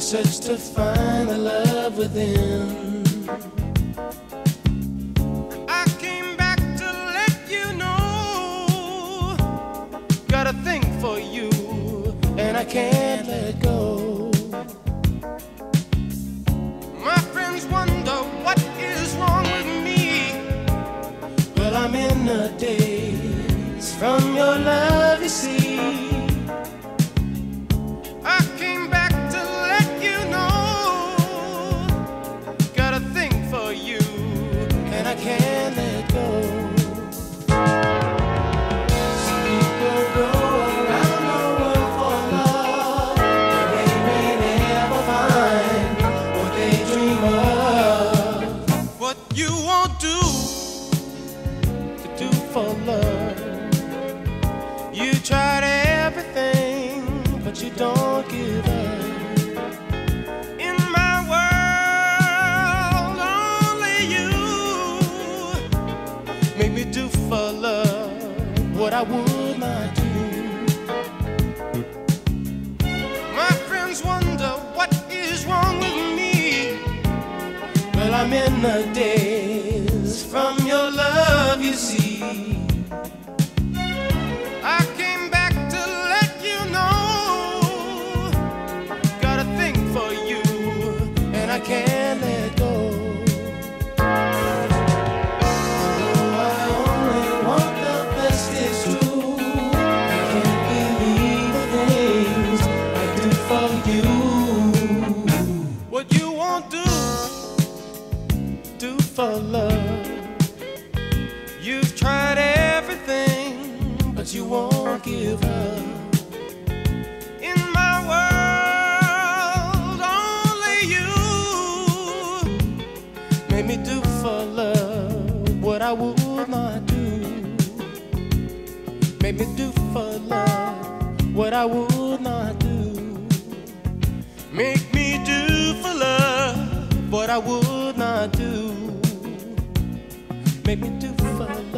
search to find the love within. I came back to let you know, got a thing for you, and I can't let go. My friends wonder what is wrong with me. Well, I'm in a daze from your love, you see. I came back to let you know, got a thing for you, and I can't let go. Some people go around the world for love, but they may never find what they dream of. What you won't do to do for love, you tried everything, but you don't give up. In my world, only you make me do for love what I would not do. My friends wonder what is wrong with me. Well, I'm in a daze from your love, you see. I came back to let you know, got a thing for you, and I can't let go. Oh, I only want the best, it's true. I can't believe the things I do for you. What you won't do for love. You've tried everything, but you won't give up. In my world, only you made me do for love what I would not do. Made me do for love what I would not do. Make me do for love what I would not do. Make me do for love.